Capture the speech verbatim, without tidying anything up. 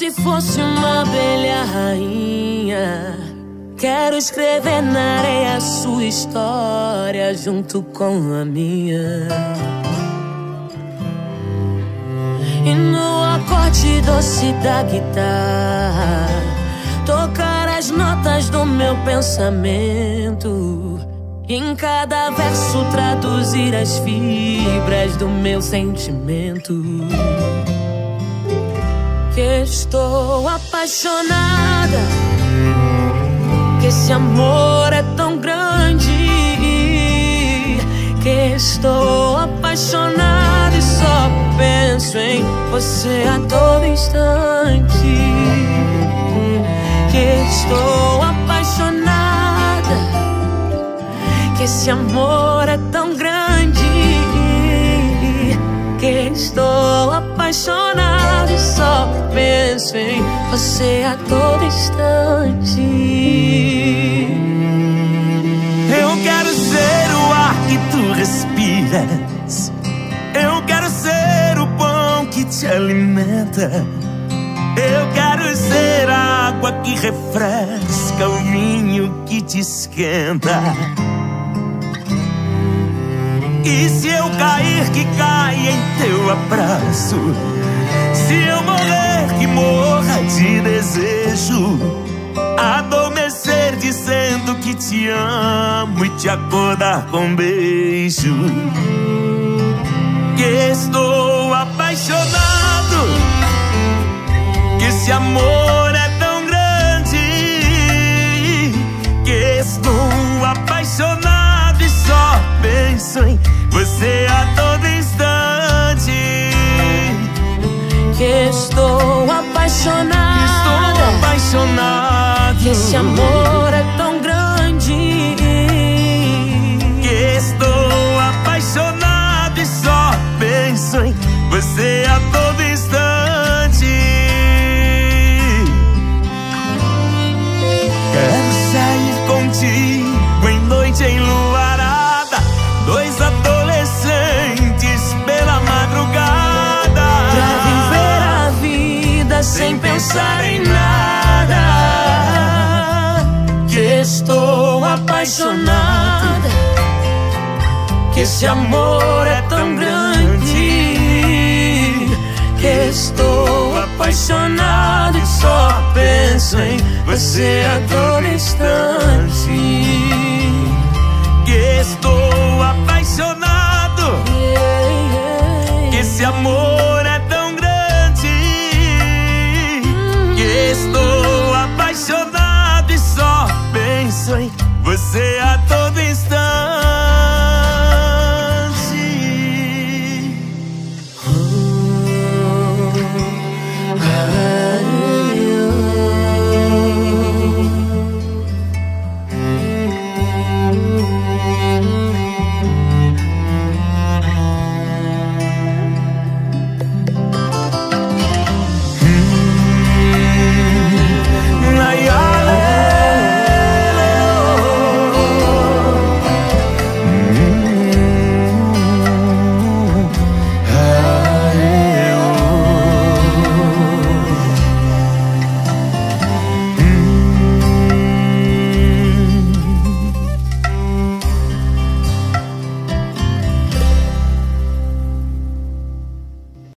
se fosse uma abelha rainha, quero escrever na areia a sua história junto com a minha. E no acorde doce da guitarra, tocar as notas do meu pensamento, e em cada verso traduzir as fibras do meu sentimento. Que estou apaixonada, que esse amor é tão grande, que estou apaixonada e só penso em você a todo instante. Que estou apaixonada, que esse amor é tão grande, que estou apaixonada e só penso em você a todo instante. Eu quero ser o ar que tu respiras, eu quero ser o pão que te alimenta, eu quero ser a água que refresca, o vinho que te esquenta. E se eu cair, que caia em teu abraço, se eu morrer, que morra de desejo, adormecer dizendo que te amo e te acordar com um beijo. Que estou apaixonado, que esse amor é tão grande, que estou apaixonado e só penso em você a todo instante. Que estou apaixonada, que estou apaixonado, que esse amor é tão grande, que estou apaixonado e só penso em você a todo instante. Quero sair contigo em noite enluarada, dois adolescentes pela madrugada, pra viver a vida sem pensar em nada. Que estou apaixonada, que esse amor é tão grande, que estou apaixonado e só penso em você a todo instante.